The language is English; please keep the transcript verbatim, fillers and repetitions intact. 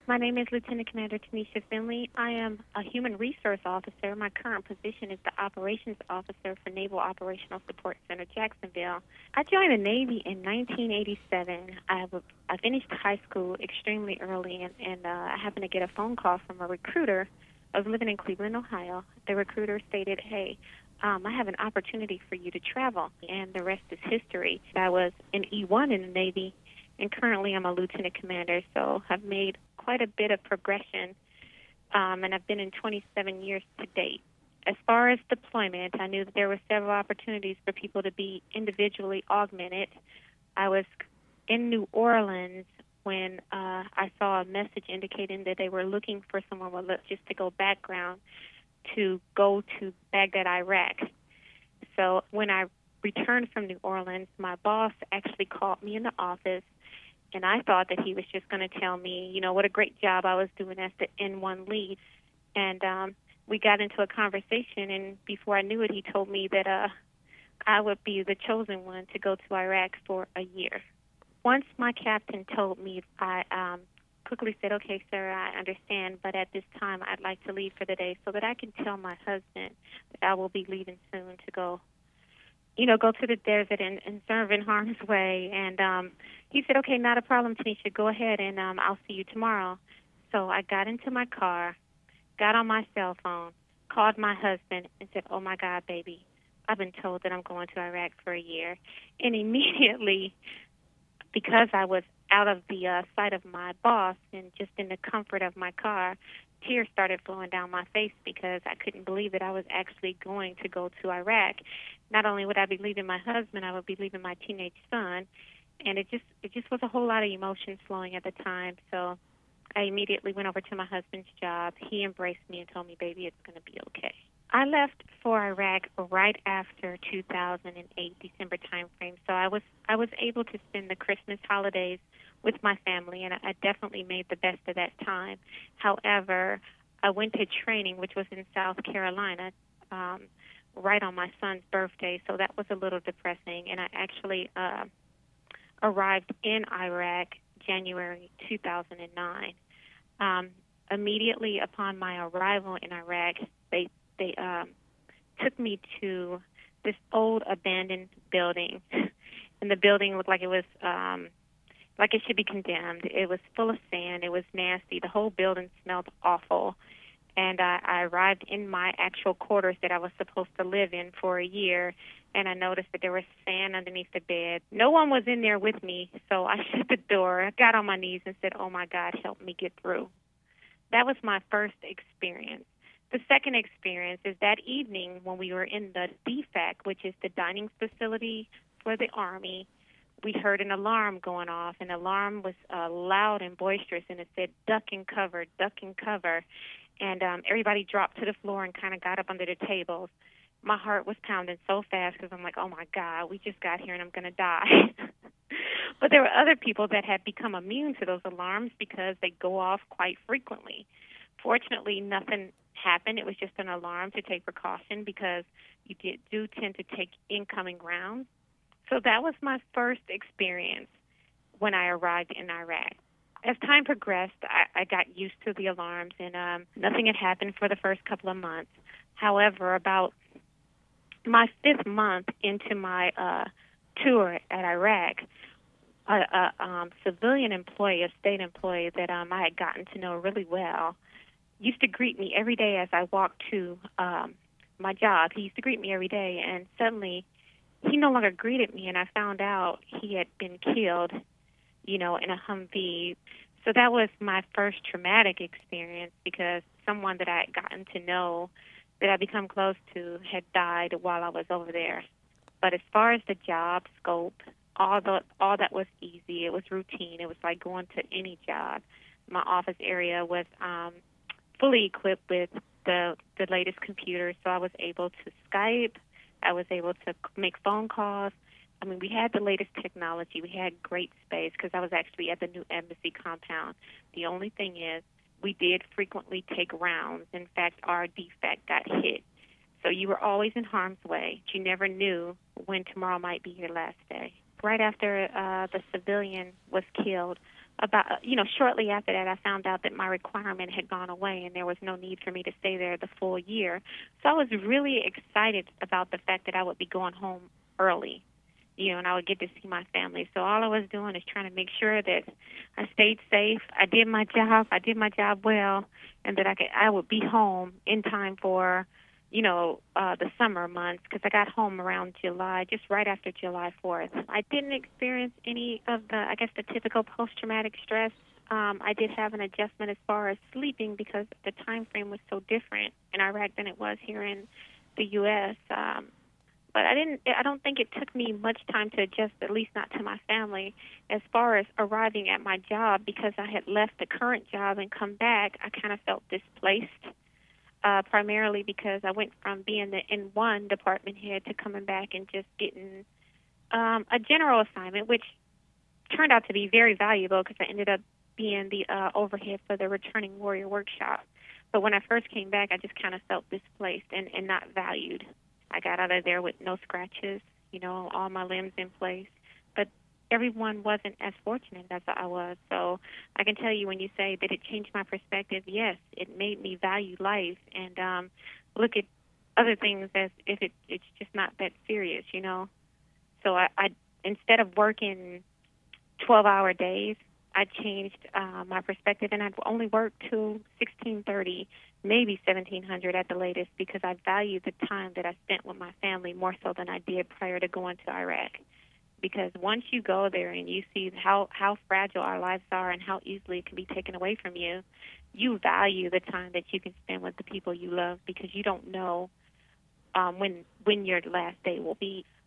My name is Lieutenant Commander Tanisha Finley. I am a human resource officer. My current position is the operations officer for Naval Operational Support Center, Jacksonville. I joined the Navy in nineteen eighty-seven. I, w- I finished high school extremely early, and, and uh, I happened to get a phone call from a recruiter. I was living in Cleveland, Ohio. The recruiter stated, hey, um, I have an opportunity for you to travel, and the rest is history. I was an E one in the Navy, and currently I'm a lieutenant commander, so I've made quite a bit of progression, um, and I've been in twenty-seven years to date. As far as deployment, I knew that there were several opportunities for people to be individually augmented. I was in New Orleans when uh, I saw a message indicating that they were looking for someone with logistical background to go to Baghdad, Iraq. So when I returned from New Orleans, my boss actually called me in the office, and I thought that he was just going to tell me, you know, what a great job I was doing as the N one lead. And um, we got into a conversation, and before I knew it, he told me that uh, I would be the chosen one to go to Iraq for a year. Once my captain told me, I um, quickly said, okay, sir, I understand, but at this time I'd like to leave for the day so that I can tell my husband that I will be leaving soon to go you know, go to the desert and, and serve in harm's way. And um, he said, okay, not a problem, Tanisha. Go ahead, and um, I'll see you tomorrow. So I got into my car, got on my cell phone, called my husband, and said, oh, my God, baby, I've been told that I'm going to Iraq for a year. And immediately, because I was out of the uh, sight of my boss and just in the comfort of my car, tears started flowing down my face because I couldn't believe that I was actually going to go to Iraq. Not only would I be leaving my husband, I would be leaving my teenage son, and it just it just was a whole lot of emotions flowing at the time. So I immediately went over to my husband's job. He embraced me and told me, baby, it's going to be okay. I left for Iraq right after two thousand eight, December timeframe. So I was I was able to spend the Christmas holidays with my family, and I definitely made the best of that time. However, I went to training, which was in South Carolina, um, right on my son's birthday, so that was a little depressing. And I actually uh, arrived in Iraq January two thousand nine. Um, immediately upon my arrival in Iraq, they they um, took me to this old abandoned building, and the building looked like it was um, like it should be condemned. It was full of sand. It was nasty. The whole building smelled awful. And I, I arrived in my actual quarters that I was supposed to live in for a year, and I noticed that there was sand underneath the bed. No one was in there with me, so I shut the door. I got on my knees and said, oh, my God, help me get through. That was my first experience. The second experience is that evening when we were in the D FAC, which is the dining facility for the Army. We heard an alarm going off. An alarm was uh, loud and boisterous, and it said, duck and cover, duck and cover. And um, everybody dropped to the floor and kind of got up under the tables. My heart was pounding so fast because I'm like, oh, my God, we just got here and I'm going to die. But there were other people that had become immune to those alarms because they go off quite frequently. Fortunately, nothing happened. It was just an alarm to take precaution because you did, do tend to take incoming rounds. So that was my first experience when I arrived in Iraq. As time progressed, I, I got used to the alarms, and um, nothing had happened for the first couple of months. However, about my fifth month into my uh, tour at Iraq, a, a um, civilian employee, a state employee that um, I had gotten to know really well, used to greet me every day as I walked to um, my job. He used to greet me every day, and suddenly he no longer greeted me, and I found out he had been killed, you know, in a Humvee. So that was my first traumatic experience because someone that I had gotten to know, that I become close to, had died while I was over there. But as far as the job scope, all the all that was easy. It was routine. It was like going to any job. My office area was um, fully equipped with the the latest computers, so I was able to Skype. I was able to make phone calls. I mean, we had the latest technology. We had great space because I was actually at the new embassy compound. The only thing is we did frequently take rounds. In fact, our D FAC got hit. So you were always in harm's way. You never knew when tomorrow might be your last day. Right after uh, the civilian was killed, about, you know, shortly after that, I found out that my requirement had gone away and there was no need for me to stay there the full year. So I was really excited about the fact that I would be going home early, you know, and I would get to see my family. So all I was doing is trying to make sure that I stayed safe, I did my job, I did my job well, and that I could, I would be home in time for, you know, uh, the summer months, because I got home around July, just right after July fourth. I didn't experience any of the, I guess, the typical post-traumatic stress. Um, I did have an adjustment as far as sleeping because the time frame was so different in Iraq than it was here in the U S. Um, but I didn't. I don't think it took me much time to adjust, at least not to my family. As far as arriving at my job, because I had left the current job and come back, I kind of felt displaced. Uh, primarily because I went from being the N one department head to coming back and just getting um, a general assignment, which turned out to be very valuable because I ended up being the uh, overhead for the Returning Warrior Workshop. But when I first came back, I just kind of felt displaced and, and not valued. I got out of there with no scratches, you know, all my limbs in place. But everyone wasn't as fortunate as I was. So I can tell you, when you say that it changed my perspective, yes, it made me value life and um, look at other things as if it, it's just not that serious, you know. So I, I instead of working twelve-hour days, I changed uh, my perspective, and I'd only work till sixteen thirty, maybe seventeen hundred at the latest, because I valued the time that I spent with my family more so than I did prior to going to Iraq. Because once you go there and you see how, how fragile our lives are and how easily it can be taken away from you, you value the time that you can spend with the people you love, because you don't know um, when when your last day will be.